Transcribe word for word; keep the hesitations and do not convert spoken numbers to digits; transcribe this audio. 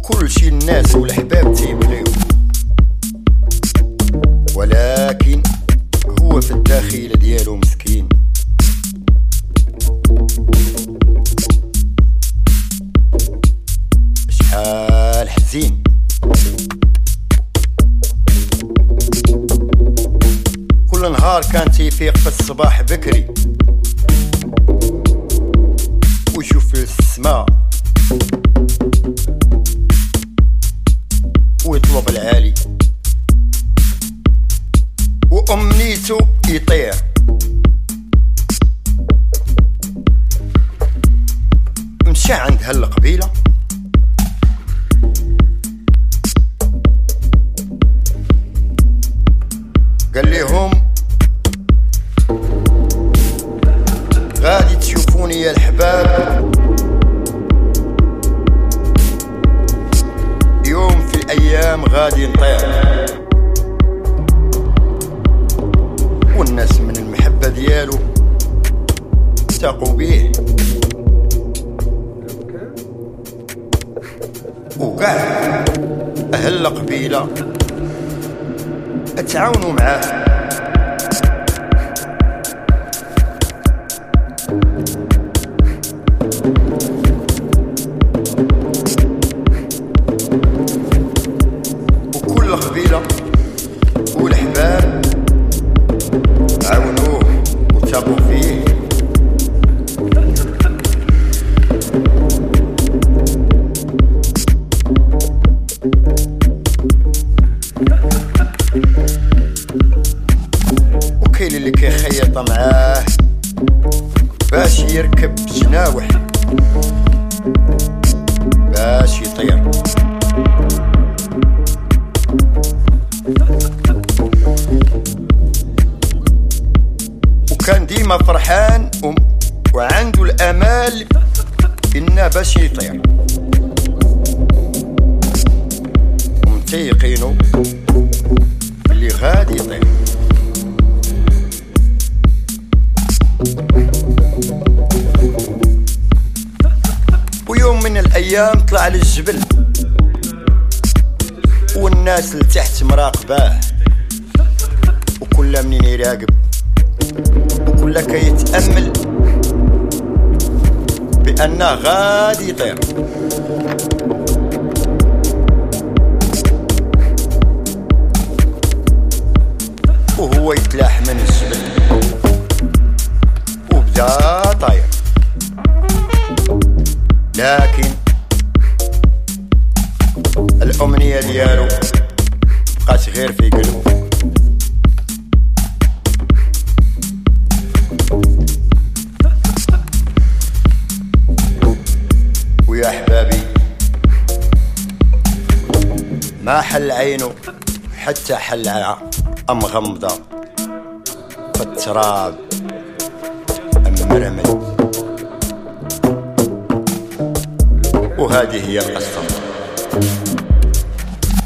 كل شي الناس والحباب تيبغيو، ولكن هو في الداخل ديالو مسكين. شحال حزين كل نهار كان تيفيق في الصباح بكري ويشوف السماء ويطلب العالي، وأمنيته يطير. مشى عند هالقبيلة قال لهم غادي تشوفوني يا الحباب يوم في الأيام غادي نطير، والناس من المحبة ديالو تاقوا بيه وقال أهل القبيلة اتعاونوا معاه. وكل قبيلة والحباب عاونوه وتابوا فيه، وكاين اللي كيخيط معاه باش يركب جناوح باش يطير. وكان ديما فرحان وعنده الامال انه باش يطير، ومتيقينه اللي غادي يطير. ويوم من الايام طلع للجبل والناس لتحت مراقباه، وكل منين يراقب وكل كيتأمل بأنه غادي يطير. وهو يتلاح من الجبل وبدا طاير، لكن الأمنية ديالو بقات غير في قلبه. ويا أحبابي ما حل عينه حتى حل مغمضة في التراب مرمل. وهذه هي القصة.